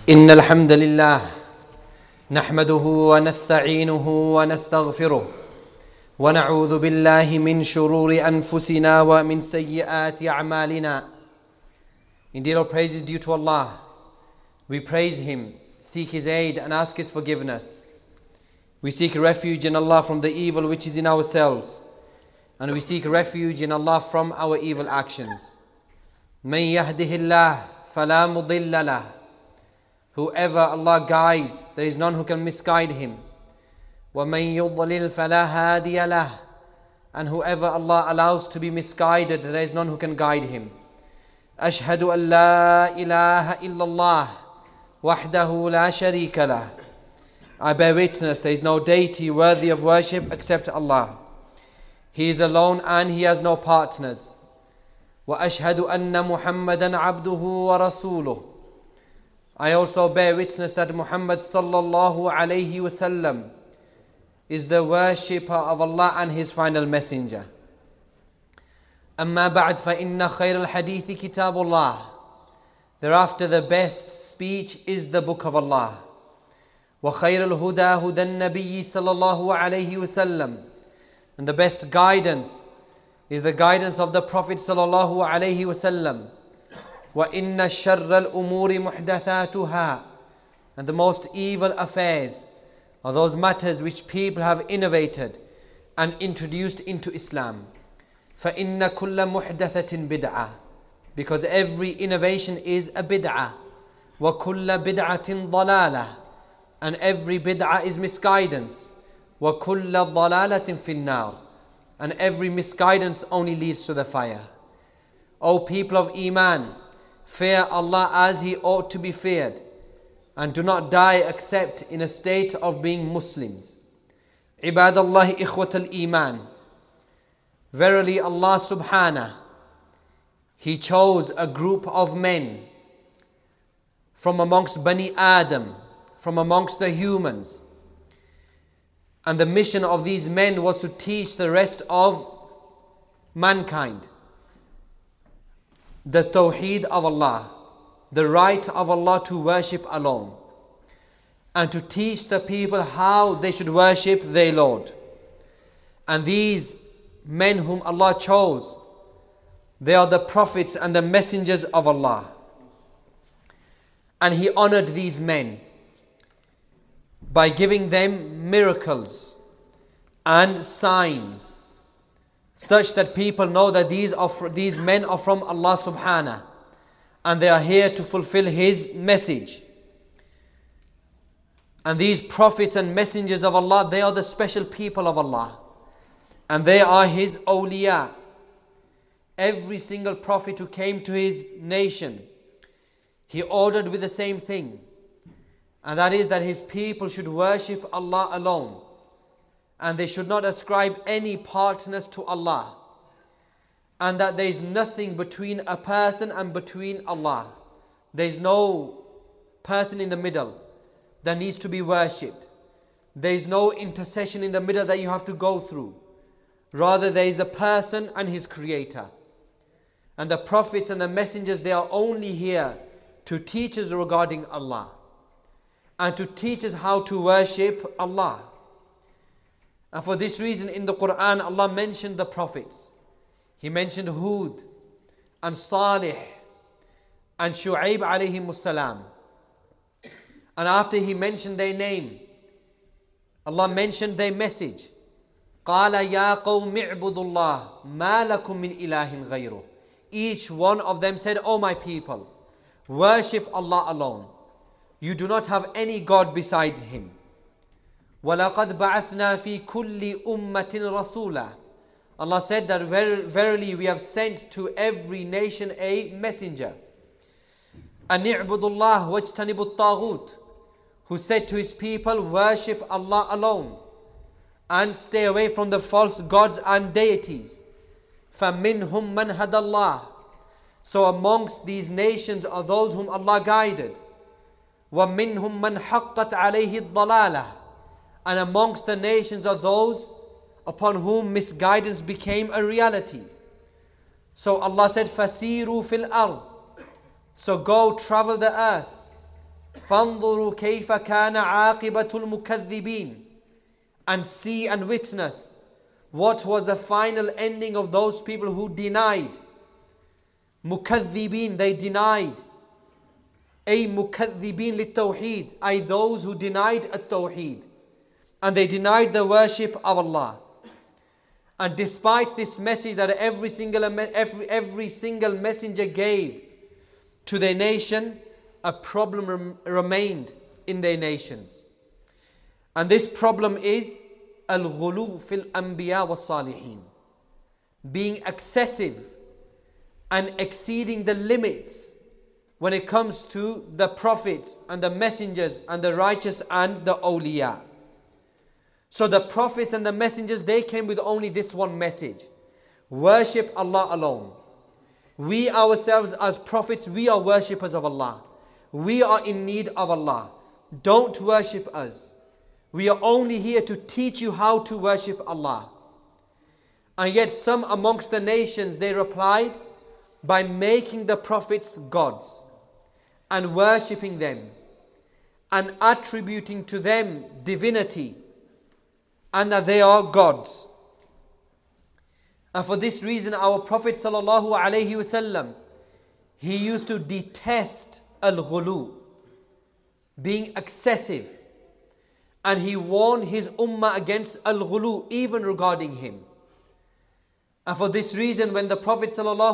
إن الحمد لله نحمده ونستعينه ونستغفره ونعوذ بالله من شرور أنفسنا ومن سيئات أعمالنا. Indeed, all praise is due to Allah. We praise Him, seek His aid and ask His forgiveness. We seek refuge in Allah from the evil which is in ourselves, and we seek refuge in Allah from our evil actions. مَن يَهْدِهِ اللَّهُ فَلَا مُضِلَّ لَهُ. Whoever Allah guides, there is none who can misguide him. وَمَن يُضْلِلْ فَلَا هَادِيَ لَهُ. And whoever Allah allows to be misguided, there is none who can guide him. أشهد أن لا إله إلا الله وحده لا شريك له. I bear witness there is no deity worthy of worship except Allah. He is alone and He has no partners. وأشهد أن محمدا عبده ورسوله. I also bear witness that Muhammad sallallahu alayhi wasallam is the worshipper of Allah and His final messenger. أما بعد فإن خير الحديث كتاب الله. Thereafter the best speech is the book of Allah. وخير الهدى هدى النبي صلى الله عليه وسلم. And the best guidance is the guidance of the Prophet sallallahu alayhi wasallam. وَإِنَّ الشَّرَّ الْأُمُورِ مُحْدَثَاتُهَا. And the most evil affairs are those matters which people have innovated and introduced into Islam. فَإِنَّ كُلَّ مُحْدَثَةٍ بِدْعَةٍ. Because every innovation is a bid'ah. وَكُلَّ بِدْعَةٍ ضَلَالَةٍ. And every bid'ah is misguidance. وَكُلَّ ضَلَالَةٍ فِي النَّارِ. And every misguidance only leads to the fire. O people of Iman, fear Allah as He ought to be feared, and do not die except in a state of being Muslims. Ibadallahi ikhwat al-Iman. Verily Allah subhanahu, He chose a group of men from amongst Bani Adam, from amongst the humans. And the mission of these men was to teach the rest of mankind the Tawheed of Allah, the right of Allah to worship alone, and to teach the people how they should worship their Lord. And these men whom Allah chose, they are the prophets and the messengers of Allah. And He honored these men by giving them miracles and signs, such that people know that these men are from Allah subhanahu, and they are here to fulfill His message. And these prophets and messengers of Allah, they are the special people of Allah, and they are His awliya. Every single prophet who came to his nation, he ordered with the same thing, and that is that his people should worship Allah alone, and they should not ascribe any partners to Allah, and that there is nothing between a person and between Allah. There is no person in the middle that needs to be worshipped. There is no intercession in the middle that you have to go through. Rather, there is a person and his creator. And the prophets and the messengers, they are only here to teach us regarding Allah and to teach us how to worship Allah. And for this reason in the Quran, Allah mentioned the prophets. He mentioned Hud and Salih and Shu'aib alayhimus salam. And after He mentioned their name, Allah mentioned their message. قَالَ يَا قَوْمِ اعْبُدُوا اللَّهَ مَا لَكُم مِّنْ إِلَٰهٍ غَيْرُهُ. Each one of them said, O my people, worship Allah alone. You do not have any God besides Him. وَلَقَدْ بَعَثْنَا فِي كُلِّ أُمَّةٍ رَسُولًا. Allah said that verily we have sent to every nation a messenger. أَنِ اعْبُدُوا اللَّهَ وَاجْتَنِبُوا الطَّاغُوتِ. Who said to his people, worship Allah alone and stay away from the false gods and deities. فَمِنْهُمْ مَنْ هَدَى اللَّهِ. So amongst these nations are those whom Allah guided. وَمِنْهُمْ مَنْ حَقَّتْ عَلَيْهِ الضَّلَالَةِ. And amongst the nations are those upon whom misguidance became a reality. So Allah said, فَسِيرُوا فِي الْأَرْضِ. So go travel the earth. فَانظُرُوا كَيْفَ كَانَ عَاقِبَةُ الْمُكَذِّبِينَ. And see and witness what was the final ending of those people who denied. Mukaththibin, they denied. Ay mukaththibin lit-tawheed, ay those who denied at-tawheed. And they denied the worship of Allah. And despite this message that every single messenger gave to their nation, a problem remained in their nations. And this problem is al-ghulu fil anbiya was salihin, being excessive and exceeding the limits when it comes to the prophets and the messengers and the righteous and the awliya. So the prophets and the messengers, they came with only this one message: worship Allah alone. We ourselves as prophets, we are worshippers of Allah. We are in need of Allah. Don't worship us. We are only here to teach you how to worship Allah. And yet some amongst the nations, they replied by making the prophets gods and worshipping them and attributing to them divinity and that they are gods. And for this reason, our Prophet ﷺ, he used to detest al-ghulu, being excessive. And he warned his ummah against al-ghulu, even regarding him. And for this reason, when the Prophet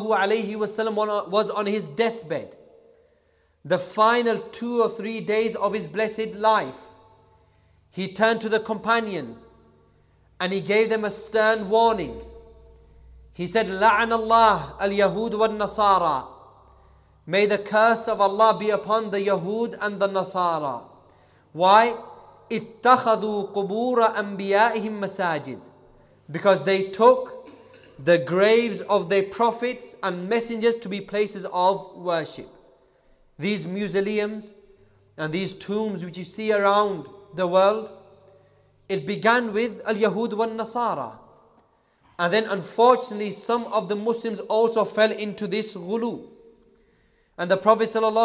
ﷺ was on his deathbed, the final 2 or 3 days of his blessed life, he turned to the companions and he gave them a stern warning. He said, لَعَنَ اللَّهُ الْيَهُودُ وَالنَّصَارَى. May the curse of Allah be upon the Yahud and the Nasara. Why? اتَّخَذُوا قُبُورَ أَنْبِيَائِهِمْ مَسَاجِدِ. Because they took the graves of their prophets and messengers to be places of worship. These mausoleums and these tombs which you see around the world, it began with al-Yahud wa nasara. And then unfortunately some of the Muslims also fell into this ghulu. And the Prophet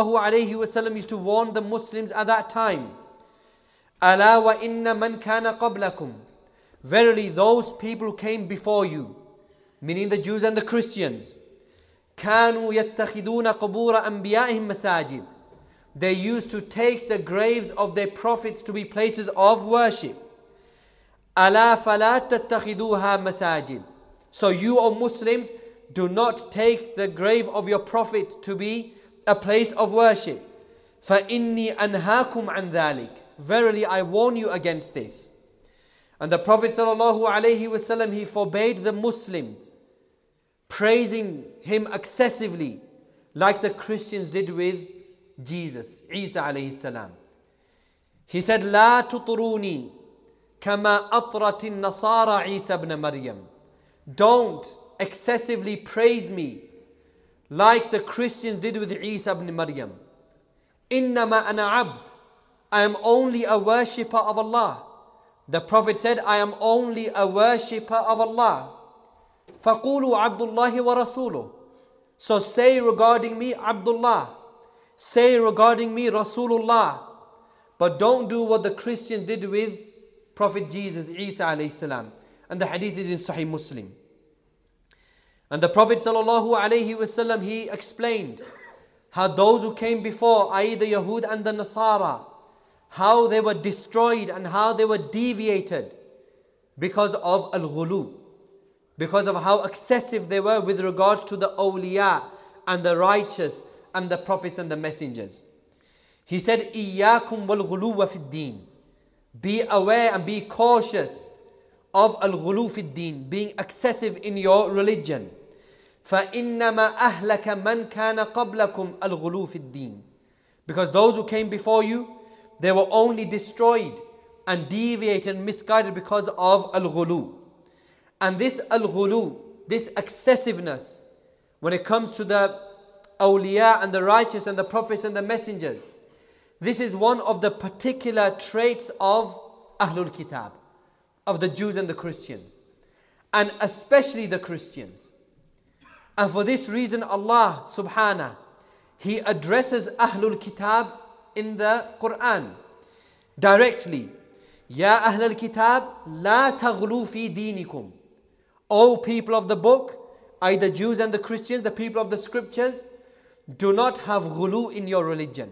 ﷺ used to warn the Muslims at that time, أَلَا وَإِنَّ مَنْ كَانَ قَبْلَكُمْ. Verily those people who came before you, meaning the Jews and the Christians, كَانُوا يَتَّخِذُونَ قُبُورَ أَنْبِيَائِهِمْ مَسَاجِدِ. They used to take the graves of their prophets to be places of worship. أَلَا فَلَا تَتَّخِذُوهَا مَسَاجِدِ. So you, O Muslims, do not take the grave of your prophet to be a place of worship. فَإِنِّي أَنْهَاكُمْ عَنْ ذَلِكَ. Verily I warn you against this. And the Prophet ﷺ, he forbade the Muslims praising him excessively like the Christians did with Jesus, Isa alayhi salam. He said, لا تطروني كما أطرت النصارى عيسى ابن مريم. Don't excessively praise me like the Christians did with Isa ibn Maryam. إنما أنا عبد. I am only a worshipper of Allah. The Prophet said, I am only a worshipper of Allah. فَقُولُوا عَبْدُ اللَّهِ وَرَسُولُهُ. So say regarding me, Abdullah. Say regarding me, Rasulullah. But don't do what the Christians did with Prophet Jesus, Isa alayhi salam. And the hadith is in Sahih Muslim. And the Prophet sallallahu alayhi wasallam, he explained how those who came before, i.e. the Yahud and the Nasara, how they were destroyed and how they were deviated because of al-ghulu, because of how excessive they were with regards to the awliya and the righteous and the prophets and the messengers. He said, إِيَّاكُمْ وَالْغُلُوَّ فِي الدِّينِ. Be aware and be cautious of al-ghulu fi ad-din, being excessive in your religion. فَإِنَّمَا أَهْلَكَ مَنْ كَانَ قَبْلَكُمْ الْغُلُو فِي الدِّينِ. Because those who came before you, they were only destroyed and deviated and misguided because of al-ghulu. And this al-ghulu, this excessiveness, when it comes to the awliya and the righteous and the prophets and the messengers, this is one of the particular traits of Ahlul Kitab, of the Jews and the Christians, and especially the Christians. And for this reason Allah subhanahu, He addresses Ahlul Kitab in the Quran directly. Ya Ahl al-Kitab, la taghlu fi dinikum. O people of the book, either Jews and the Christians, the people of the scriptures, do not have ghulu in your religion.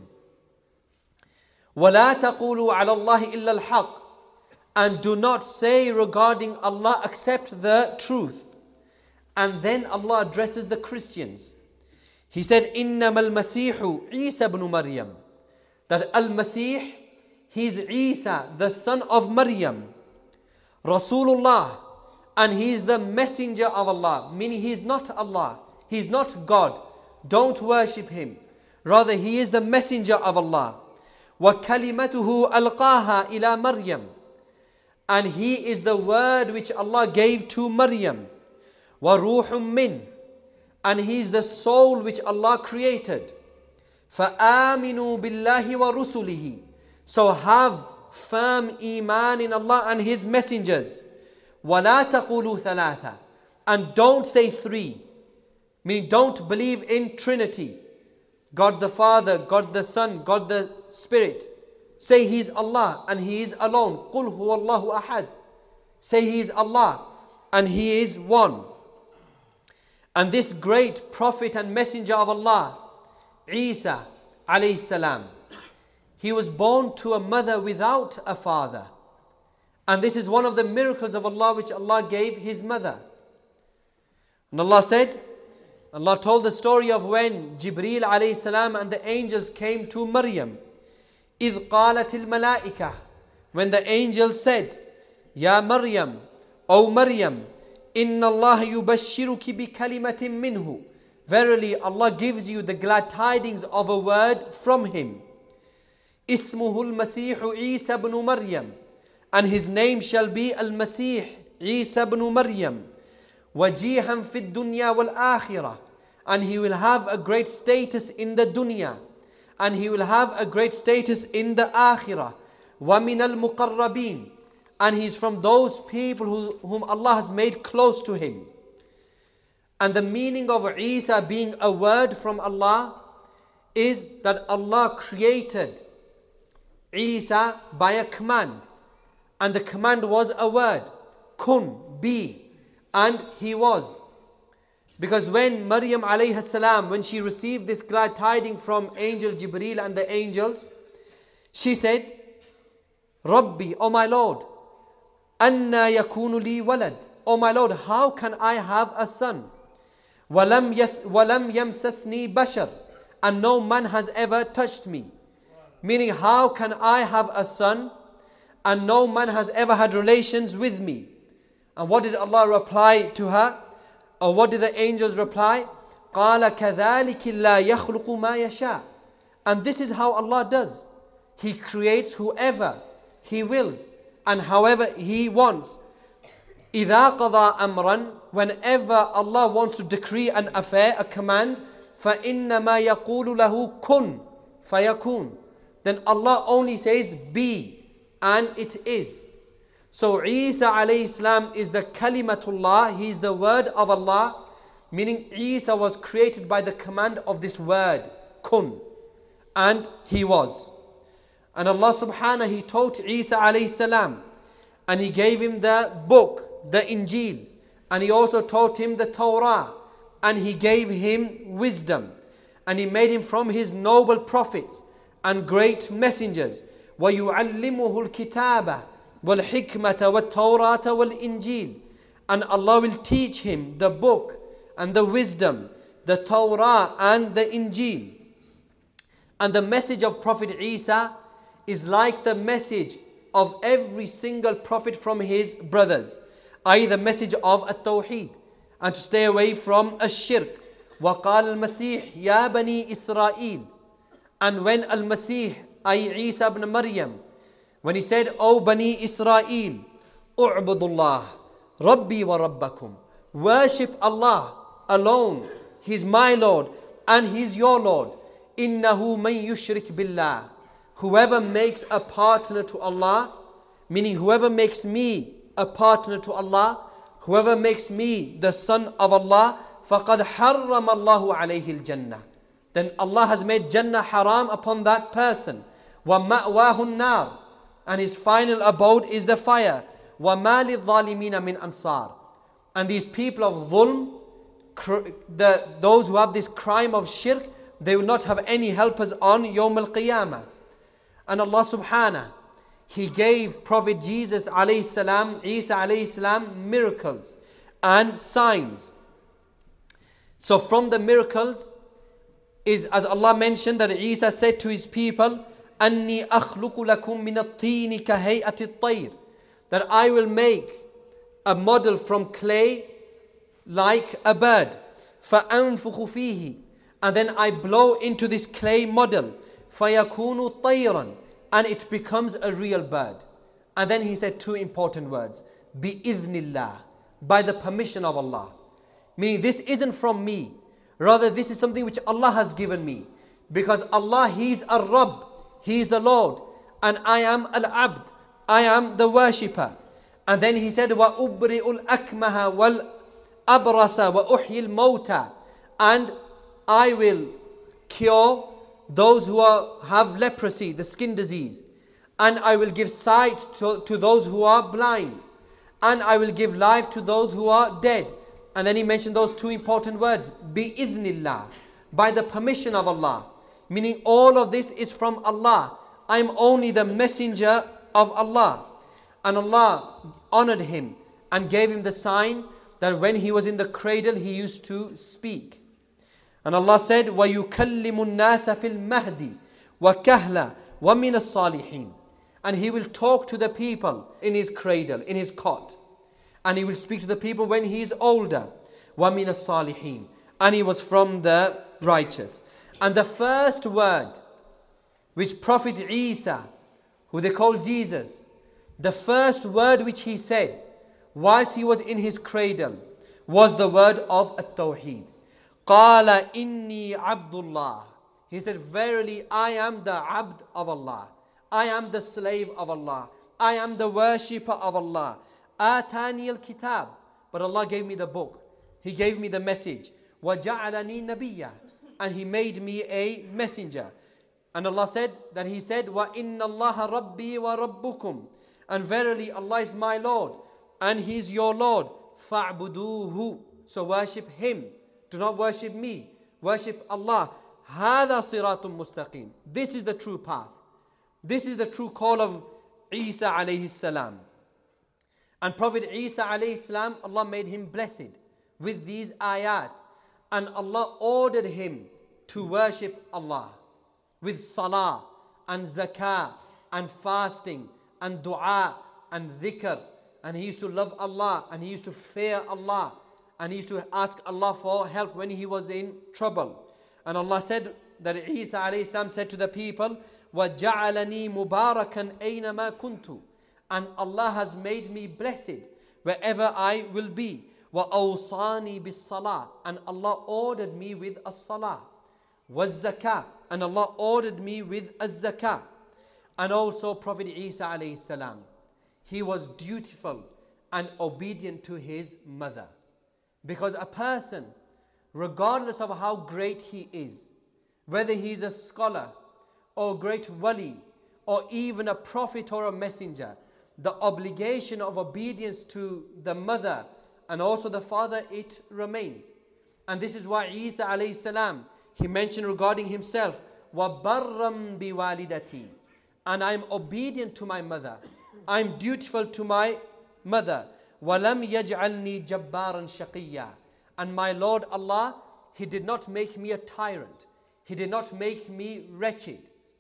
وَلَا تَقُولُوا عَلَى اللَّهِ إِلَّا الْحَقِّ. And do not say regarding Allah except the truth. And then Allah addresses the Christians. He said, إِنَّمَا الْمَسِيحُ عِيسَى بْنُ مَرْيَمَ. That Al-Masih, he's Isa, the son of Maryam. Rasulullah. And he is the messenger of Allah. Meaning he is not Allah. He is not God. Don't worship him. Rather, he is the messenger of Allah. وَكَلِمَتُهُ أَلْقَاهَا إِلَى مَرْيَمَ. And he is the word which Allah gave to Maryam. وَرُوحٌ مِّنْ. And he is the soul which Allah created. فَآمِنُوا بِاللَّهِ وَرُسُلِهِ. So have firm iman in Allah and his messengers. وَلَا تَقُولُوا ثَلَاثًا. And don't say three. Meaning don't believe in Trinity. God the Father, God the Son, God the Spirit. Say He is Allah and He is alone. قُلْ هُوَ اللَّهُ أَحَدٌ. Say He is Allah and He is one. And this great prophet and messenger of Allah, Isa alayhi salam, he was born to a mother without a father. And this is one of the miracles of Allah which Allah gave his mother. And Allah said, Allah told the story of when Jibreel alayhi salam and the angels came to Maryam. إِذْ قَالَتِ الْمَلَائِكَةِ. When the angels said, Ya Maryam, O Maryam, إِنَّ اللَّهَ يُبَشِّرُكِ بِكَلِمَةٍ مِّنْهُ. Verily Allah gives you the glad tidings of a word from Him. إِسْمُهُ الْمَسِيحُ عِيسَى بْنُ مَرْيَمَ. And his name shall be Al-Masih, Isa ibn Maryam. وَجِيهًا فِي الدُّنْيَا وَالْآخِرَةِ. And he will have a great status in the dunya. And he will have a great status in the akhirah. وَمِنَ الْمُقَرَّبِينَ. And he is from those people whom Allah has made close to him. And the meaning of Isa being a word from Allah is that Allah created Isa by a command. And the command was a word. Kun, be. And he was. Because when Maryam alayhi salam, when she received this glad tiding from angel Jibreel and the angels, she said, Rabbi, O my Lord, anna yakunu li walad. O my Lord, how can I have a son? Walam yamsasni bashar. And no man has ever touched me. Meaning, how can I have a son and no man has ever had relations with me? And what did Allah reply to her? Or what did the angels reply? قَالَ كَذَلِكِ لَا يَخْلُقُ مَا يَشَاءُ. And this is how Allah does. He creates whoever He wills and however He wants. إِذَا قَضَى أَمْرًا. Whenever Allah wants to decree an affair, a command, فَإِنَّمَا يَقُولُ لَهُ كُن فَيَكُونُ. Then Allah only says, be, and it is. So Isa alayhi salam is the kalimatullah, he is the word of Allah, meaning Isa was created by the command of this word, kun, and he was. And Allah subhanahu, He taught Isa alayhi salam, and He gave him the book, the Injil, and He also taught him the Torah, and He gave him wisdom, and He made him from His noble prophets and great messengers. وَيُعَلِّمُهُ الْكِتَابَ وَالْحِكْمَةَ وَالتَّوْرَاةَ وَالْإِنْجِيلَ. And Allah will teach him the book and the wisdom, the Torah and the Injil. And the message of Prophet Isa is like the message of every single prophet from his brothers, i.e. the message of At-Tawheed, and to stay away from Ash-Shirk. وَقَالَ الْمَسِيحِ يَا بَنِي إِسْرَائِيلِ. And when Al-Masih, i.e. Isa ibn Maryam, when he said, O Bani Israel, U'budullah, Rabbi wa Rabbakum. Worship Allah alone. He's my Lord and He's your Lord. Innahu man yushrik billah. Whoever makes a partner to Allah, meaning whoever makes me a partner to Allah, whoever makes me the son of Allah, فَقَدْ حَرَّمَ اللَّهُ عَلَيْهِ الْجَنَّةِ. Then Allah has made Jannah haram upon that person. وَمَأْوَاهُ النَّارِ, and his final abode is the fire. وَمَا لِلظَّالِمِينَ مِنْ أَنصَارٍ, and these people of dhulm, those who have this crime of shirk, they will not have any helpers on Yawm al-Qiyamah. And Allah subhanahu, He gave Prophet Jesus alayhi salam, Isa alayhi salam, miracles and signs. So from the miracles is, as Allah mentioned, that Isa said to his people, أَنِّي أَخْلُقُ لَكُم مِّنَ الطِّينِ كَهَيْئَةِ الطَّيْرِ, that I will make a model from clay like a bird. فَأَنفُخُ فِيهِ, and then I blow into this clay model. فَيَكُونُ طَيْرًا, and it becomes a real bird. And then he said two important words, بِإِذْنِ اللَّهِ, by the permission of Allah. Meaning this isn't from me, rather this is something which Allah has given me. Because Allah, He's Ar-Rabb, He is the Lord, and I am Al-Abd, I am the worshipper. And then he said, وَأُبْرِئُ الْأَكْمَهَ وَالْأَبْرَسَ وَأُحْيِي الْمَوْتَى, and I will cure those who have leprosy, the skin disease, and I will give sight to those who are blind, and I will give life to those who are dead. And then he mentioned those two important words, bi-idhnillah, by the permission of Allah. Meaning all of this is from Allah. I am only the messenger of Allah. And Allah honored him and gave him the sign that when he was in the cradle, he used to speak. And Allah said, وَيُكَلِّمُ النَّاسَ فِي الْمَهْدِ وَكَهْلًا وَمِنَ الصَّالِحِينَ, and he will talk to the people in his cradle, in his cot. And he will speak to the people when he is older. وَمِنَ الصَّالِحِينَ, and he was from the righteous. And the first word which Prophet Isa, who they call Jesus, the first word which he said whilst he was in his cradle was the word of At-Tawheed. قَالَ إِنِّي عَبْدُ اللَّهِ, he said, verily I am the abd of Allah, I am the slave of Allah, I am the worshipper of Allah. آتَانِيَ الْكِتَابِ, but Allah gave me the book, He gave me the message. وَجَعَلَنِي نَبِيًّا, and He made me a messenger. And Allah said that He said, وَإِنَّ اللَّهَ رَبِّي وَرَبُّكُمْ, and verily Allah is my Lord and He is your Lord. فَاعْبُدُوهُ, so worship Him, do not worship me, worship Allah. هَذَا صِرَاطٌ مُسْتَقِيمٌ, this is the true path, this is the true call of Isa alayhi salam. And Prophet Isa alayhi salam, Allah made him blessed with these ayat. And Allah ordered him to worship Allah with salah and zakah and fasting and dua and dhikr. And he used to love Allah and he used to fear Allah. And he used to ask Allah for help when he was in trouble. And Allah said that Isa alayhi salam said to the people, وَجَعَلَنِي مُبَارَكًا أَيْنَمَا كُنْتُ, and Allah has made me blessed wherever I will be. وَأَوْصَانِي بِالصَّلَاةِ, and Allah ordered me with as-salah. وَالزَّكَاةِ, and Allah ordered me with az-zakah. And also Prophet Isa alayhi salam, he was dutiful and obedient to his mother. Because a person, regardless of how great he is, whether he is a scholar or great wali or even a prophet or a messenger, the obligation of obedience to the mother and also the father, it remains. And this is why Isa alayhi salam, he mentioned regarding himself, وَبَرًّا بِوَالِدَتِي, and I'm obedient to my mother, I'm dutiful to my mother. وَلَمْ يَجْعَلْنِي جَبَّارًا شَقِيًّا, and my Lord Allah, He did not make me a tyrant, He did not make me wretched.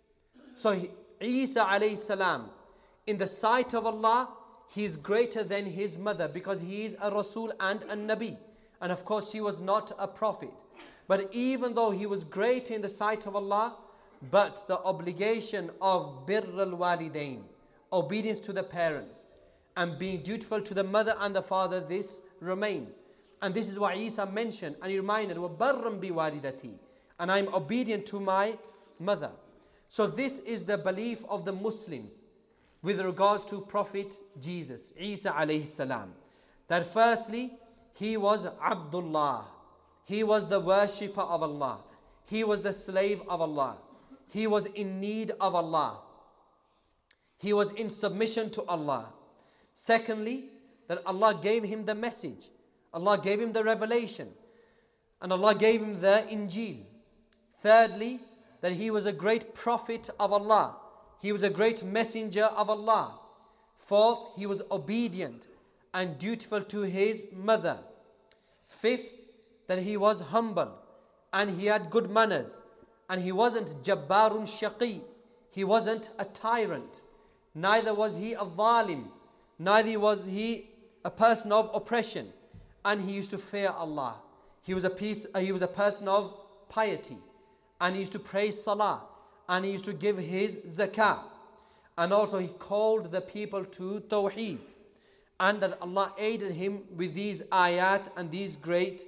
So Isa alayhi salam, in the sight of Allah, he is greater than his mother because he is a Rasul and a Nabi. And of course, she was not a prophet. But even though he was great in the sight of Allah, but the obligation of birr al-walidain, obedience to the parents, and being dutiful to the mother and the father, this remains. And this is why Isa mentioned and he reminded, وَبَرًّا بِوَالِدَتِي, and I am obedient to my mother. So this is the belief of the Muslims with regards to Prophet Jesus, Isa alayhi salam. That firstly, he was Abdullah. He was the worshipper of Allah. He was the slave of Allah. He was in need of Allah. He was in submission to Allah. Secondly, that Allah gave him the message. Allah gave him the revelation. And Allah gave him the Injil. Thirdly, that he was a great prophet of Allah. He was a great messenger of Allah. Fourth, he was obedient and dutiful to his mother. Fifth, that he was humble and he had good manners. And he wasn't jabbarun shaqi. He wasn't a tyrant. Neither was he a zalim. Neither was he a person of oppression. And he used to fear Allah. He was a person of piety. And he used to pray salah. And he used to give his zakah. And also he called the people to tawheed. And that Allah aided him with these ayat and these great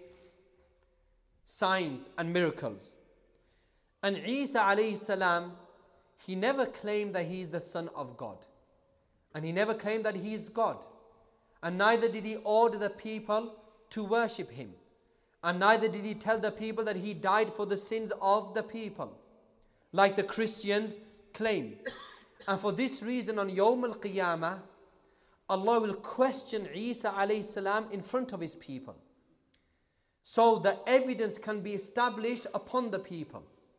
signs and miracles. And Isa alayhi salam, he never claimed that he is the son of God. And he never claimed that he is God. And neither did he order the people to worship him. And neither did he tell the people that he died for the sins of the people, like the Christians claim. And for this reason on Yawm al-Qiyamah, Allah will question Isa alayhi salam in front of his people, so the evidence can be established upon the people.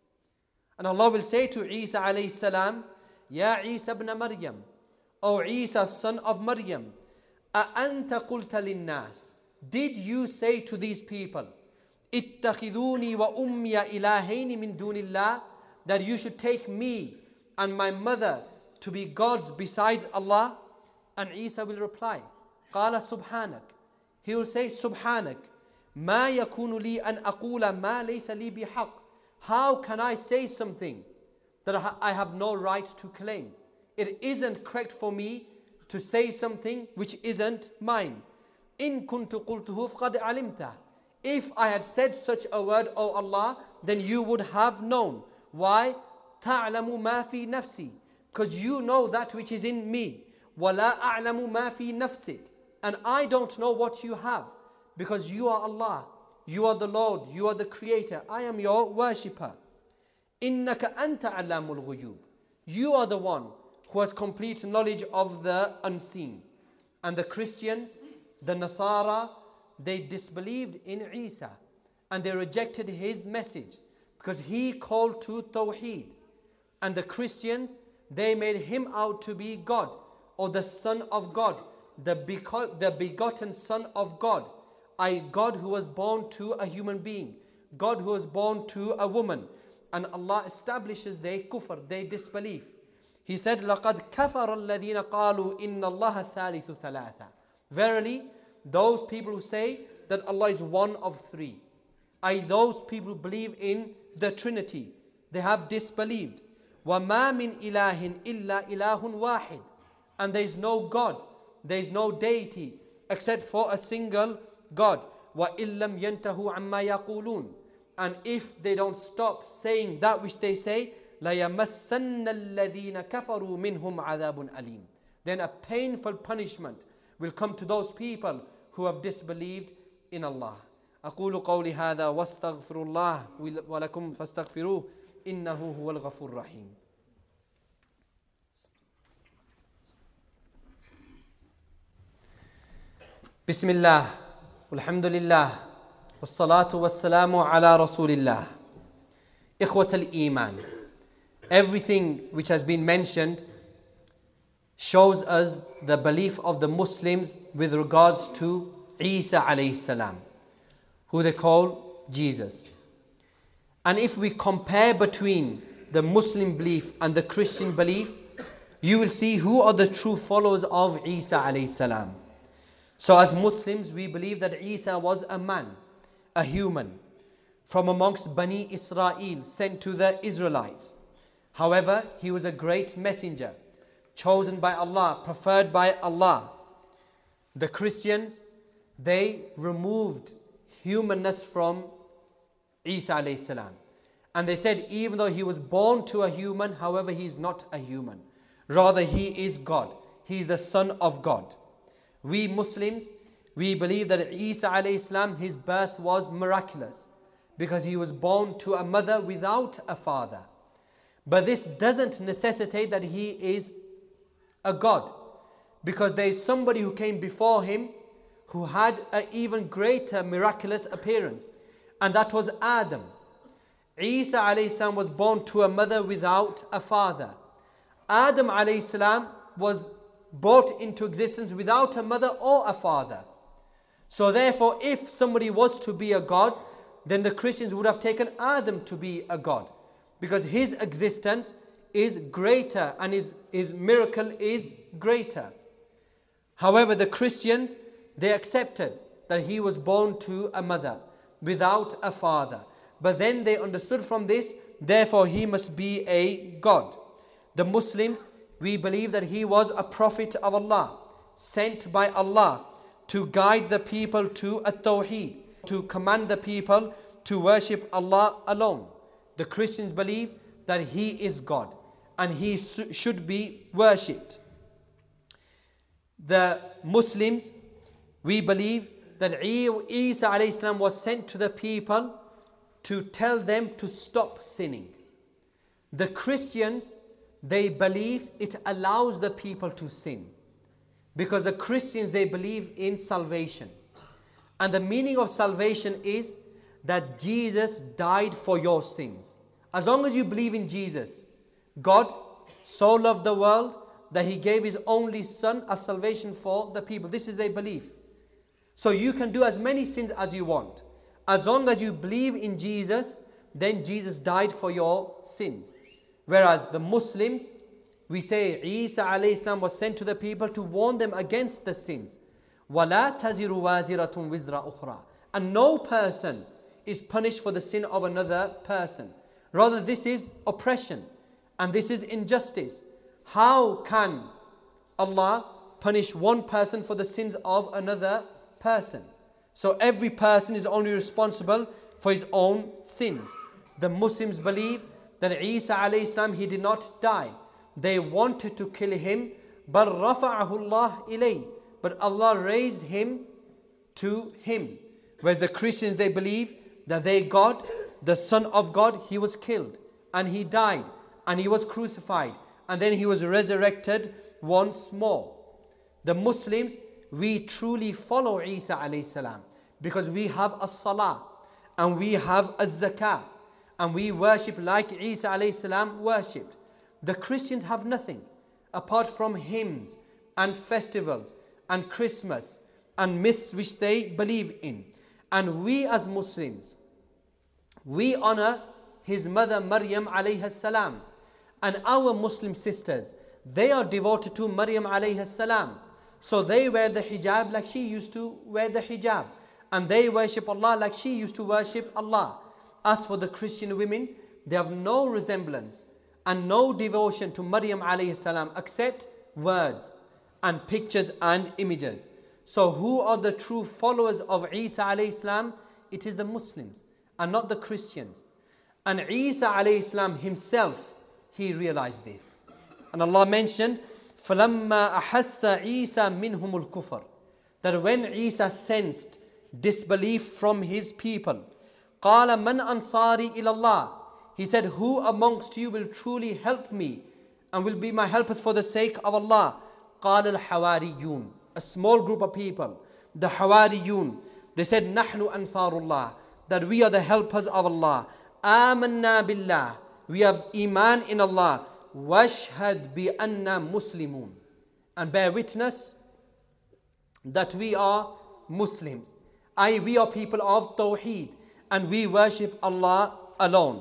And Allah will say to Isa alayhi salam, Ya Isa ibn Maryam, O Isa son of Maryam, أَأَنْتَ قُلْتَ لِلنَّاسِ, did you say to these people, اتَّخِذُونِي وَأُمِّيَ إِلَهَيْنِ مِن دُونِ اللَّهِ, that you should take me and my mother to be gods besides Allah? And Isa will reply, قَالَ سُبْحَانَكَ, he will say, Subhanak, مَا يَكُونُ لِي أَنْ أَقُولَ مَا لَيْسَ لِي بِحَقٍّ, how can I say something that I have no right to claim? It isn't correct for me to say something which isn't mine. إِن كُنْتُ قُلْتُهُ فَقَدْ عَلِمْتَهُ, if I had said such a word, O Allah, then you would have known. Why? تَعْلَمُ مَا فِي نَفْسِي, because you know that which is in me. وَلَا أَعْلَمُ مَا فِي نَفْسِكَ, and I don't know what you have, because you are Allah. You are the Lord, you are the Creator, I am your worshipper. إِنَّكَ أَنْتَ عَلَّامُ الْغُيُوبِ, you are the one who has complete knowledge of the unseen. And the Christians, the Nasara, they disbelieved in Isa and they rejected his message because he called to Tawheed. And the Christians, they made him out to be God or the Son of God, the begotten Son of God. God who was born to a human being, God who was born to a woman. And Allah establishes their kufr, their disbelief. He said, لَقَدْ كَفَرَ الَّذِينَ قَالُوا إِنَّ اللَّهَ ثَالِثُ ثَلَاثًا, verily, those people who say that Allah is one of three, those people who believe in the Trinity, they have disbelieved. وَمَا مِنْ إِلَهٍ إِلَّا إِلَهٌ وَاحِدٌ, and there is no God, there is no deity except for a single God. وَإِن لَمْ يَنْتَهُوا عَمَّا يَقُولُونَ, and if they don't stop saying that which they say, لَيَمَسَّنَّ الَّذِينَ كَفَرُوا مِنْهُمْ عَذَابٌ أَلِيمٌ, then a painful punishment will come to those people who have disbelieved in Allah. أقول قولي هذا واستغفر الله ولكم فاستغفروه إنه هو الغفور الرحيم. بسم الله والحمد لله والصلاة والسلام على رسول الله. إخوة الإيمان, everything which has been mentioned shows us the belief of the Muslims with regards to Isa alayhi salam, who they call Jesus. And if we compare between the Muslim belief and the Christian belief, you will see who are the true followers of Isa alayhi salam. So as Muslims, we believe that Isa was a man, a human, from amongst Bani Israel, sent to the Israelites. However, he was a great messenger, chosen by Allah, preferred by Allah. The Christians, they removed humanness from Isa alayhi salam. And they said, even though he was born to a human, however, he is not a human. Rather, he is God. He is the Son of God. We Muslims, we believe that Isa alayhi salam, his birth was miraculous because he was born to a mother without a father. But this doesn't necessitate that he is a God. Because there is somebody who came before him who had an even greater miraculous appearance. And that was Adam. Isa alayhi salam was born to a mother without a father. Adam alayhi salam was brought into existence without a mother or a father. So therefore, if somebody was to be a God, then the Christians would have taken Adam to be a God. Because his existence is greater and his miracle is greater. However, the Christians, they accepted that he was born to a mother without a father. But then they understood from this, therefore he must be a God. The Muslims, we believe that he was a prophet of Allah, sent by Allah to guide the people to at-Tawheed, to command the people to worship Allah alone. The Christians believe that he is God and he should be worshipped. The Muslims, we believe that Isa alayhi salam was sent to the people to tell them to stop sinning. The Christians, they believe it allows the people to sin. Because the Christians, they believe in salvation. And the meaning of salvation is that Jesus died for your sins. As long as you believe in Jesus, God so loved the world that he gave his only son as salvation for the people. This is their belief. So you can do as many sins as you want. As long as you believe in Jesus, then Jesus died for your sins. Whereas the Muslims, we say Isa alayhi salam was sent to the people to warn them against the sins. وَلَا تَزِرُ وَازِرَةٌ وِزْرَ أُخْرَى. And no person is punished for the sin of another person. Rather, this is oppression and this is injustice. How can Allah punish one person for the sins of another person? So every person is only responsible for his own sins. The Muslims believe that Isa alayhi salam, he did not die. They wanted to kill him, but رَفَعَهُ اللَّهُ إِلَيْهِ. But Allah raised him to him. Whereas the Christians, they believe that their God, the Son of God, he was killed and he died and he was crucified and then he was resurrected once more. The Muslims, we truly follow Isa alayhi salam because we have a salah and we have a zakah and we worship like Isa alayhi salam worshipped. The Christians have nothing apart from hymns and festivals and Christmas and myths which they believe in. And we as Muslims, we honor his mother Maryam alayhi salam. And our Muslim sisters, they are devoted to Maryam alayhi salam. So they wear the hijab like she used to wear the hijab. And they worship Allah like she used to worship Allah. As for the Christian women, they have no resemblance and no devotion to Maryam alayhi salam except words and pictures and images. So who are the true followers of Isa alayhi salam? It is the Muslims and not the Christians. And Isa alayhi salam himself, he realized this. And Allah mentioned, فَلَمَّا أَحَسَّ عِيسَى مِنْهُمُ الْكُفْرِ. That when Isa sensed disbelief from his people, قَالَ مَنْ أَنصَارِي إِلَى اللَّهِ. He said, who amongst you will truly help me and will be my helpers for the sake of Allah? قَالَ الْحَوَارِيُّونَ. A small group of people, the Hawariyun, they said, نَحْنُ أَنصَارُ اللَّهِ. That we are the helpers of Allah. آمَنَّا بِاللَّهِ. We have iman in Allah. وَاشْهَدْ بِأَنَّا مُسْلِمُونَ. And bear witness that we are Muslims. We are people of Tawheed and we worship Allah alone.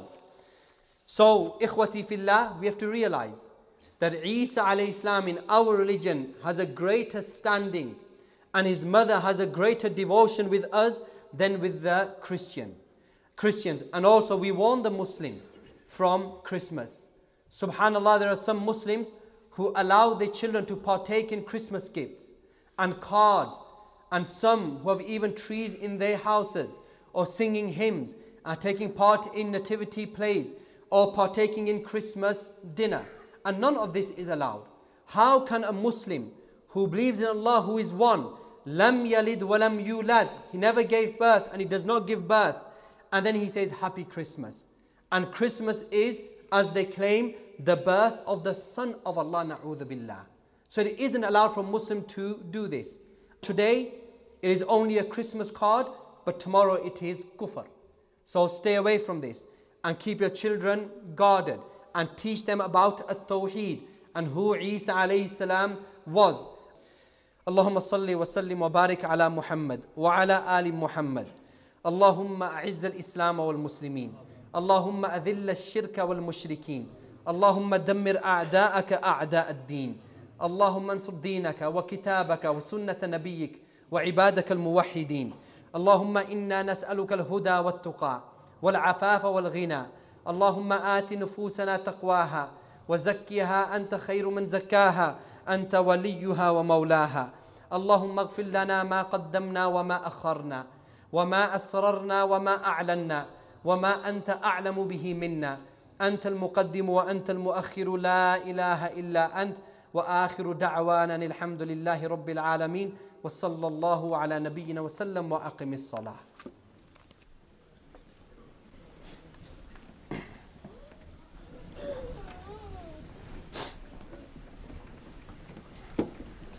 So, ikhwati fillah, we have to realize that Isa alayhi salam in our religion has a greater standing and his mother has a greater devotion with us than with the Christians. And also we warn the Muslims from Christmas. Subhanallah, there are some Muslims who allow their children to partake in Christmas gifts and cards, and some who have even trees in their houses, or singing hymns and taking part in nativity plays or partaking in Christmas dinner. And none of this is allowed. How can a Muslim who believes in Allah, who is one, lam yalid wa lam yulad, he never gave birth and he does not give birth, and then he says Happy Christmas? And Christmas is, as they claim, the birth of the Son of Allah, na'udhu billah. So it isn't allowed for a Muslim to do this. Today, it is only a Christmas card, but tomorrow it is kufr. So stay away from this and keep your children guarded and teach them about at-Tawheed and who Isa alayhi salam was. اللهم صل وسلم وبارك على محمد وعلى آل محمد. اللهم أعز الإسلام والمسلمين. اللهم أذل الشرك والمشركين. اللهم دمر أعداءك أعداء الدين. اللهم انصر دينك وكتابك وسنة نبيك وعبادك الموحدين. اللهم إنا نسألك الهدى والتقى والعفاف والغنى. اللهم آت نفوسنا تقواها وزكها أنت خير من زكاها أنت وليها ومولاها. اللهم اغفر لنا ما قدمنا وما أخرنا وما أسررنا وما أعلنا وما أنت أعلم به منا. أنت المقدم وأنت المؤخر لا إله إلا أنت. وآخر دعوانا الحمد لله رب العالمين وصلى الله على نبينا وسلم وأقم الصلاة.